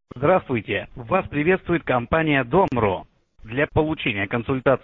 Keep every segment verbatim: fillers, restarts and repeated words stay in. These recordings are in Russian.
Здравствуйте! Вас приветствует компания Дом.ру. Для получения консультации...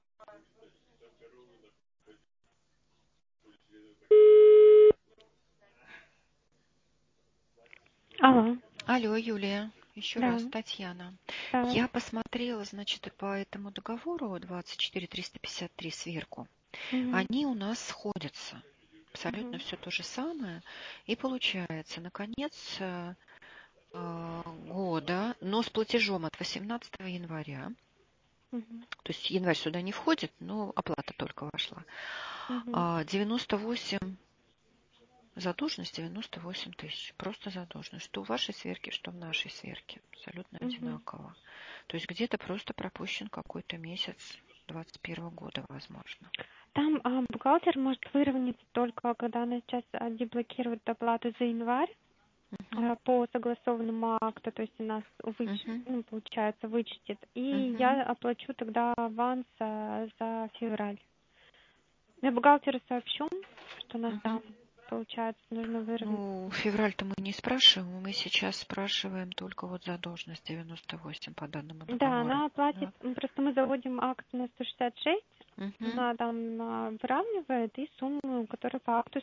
Алло. Алло, Юлия, еще Да. раз, Татьяна. Да. Я посмотрела, значит, по этому договору двадцать четыре триста пятьдесят три сверху. Мгм. Они у нас сходятся. Абсолютно Мгм. все то же самое. И получается, наконец э, э, года, но с платежом от восемнадцатого января, Мгм. то есть январь сюда не входит, но оплата только вошла, Мгм. а, девяносто восемь задолженность девяносто восемь тысяч. Просто задолженность. Что в вашей сверке, что в нашей сверке. Абсолютно Мгм. одинаково. То есть где-то просто пропущен какой-то месяц двадцать первого года, возможно. Там а, бухгалтер может выровняться только, когда она сейчас а, деблокирует оплату за январь Угу. а, по согласованному акту, то есть у нас выч... Угу. ну, получается вычтет. И Угу. я оплачу тогда аванс а, за февраль. Я бухгалтеру сообщу, что у нас Угу. там, получается, нужно выровнять. Ну, февраль-то мы не спрашиваем, мы сейчас спрашиваем только вот задолженность девяносто восемь по данному Да, договору. она оплатит, Да? м, просто мы заводим акт на сто шестьдесят шесть, Угу. она там а, выравнивает и сумму, которая по акту.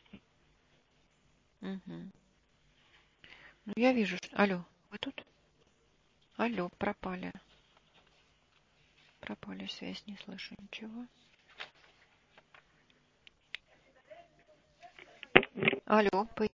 Угу. Ну, я вижу, что... Алло, вы тут? Алло, пропали. Пропали связь, не слышу ничего. Алло,